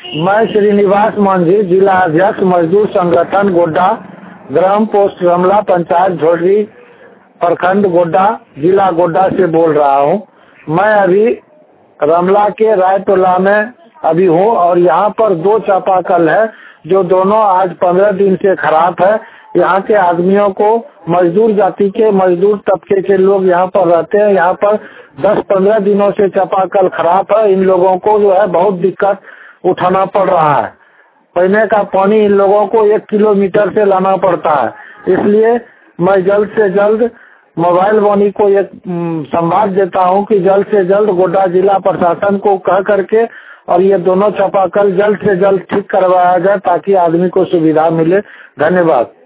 मैं श्रीनिवास मांझी, जिला अध्यक्ष मजदूर संगठन गोड्डा, ग्राम पोस्ट रमला, पंचायत झोड़ी, प्रखंड गोड्डा, जिला गोड्डा से बोल रहा हूँ। मैं अभी रमला के रायटोला में अभी हूँ और यहाँ पर 2 चापाकल है जो दोनों आज 15 दिन से खराब है। यहाँ के आदमियों को, मजदूर जाति के, मजदूर तबके के लोग यहाँ पर रहते हैं। यहाँ पर 10-15 दिनों से चापाकल खराब है। इन लोगों को जो है बहुत दिक्कत उठाना पड़ रहा है। पीने का पानी इन लोगों को 1 किलोमीटर से लाना पड़ता है। इसलिए मैं जल्द से जल्द मोबाइल वाणी को एक संवाद देता हूं कि जल्द से जल्द गोड्डा जिला प्रशासन को कह करके और ये दोनों चापाकल जल्द से जल्द ठीक करवाया जाए ताकि आदमी को सुविधा मिले। धन्यवाद।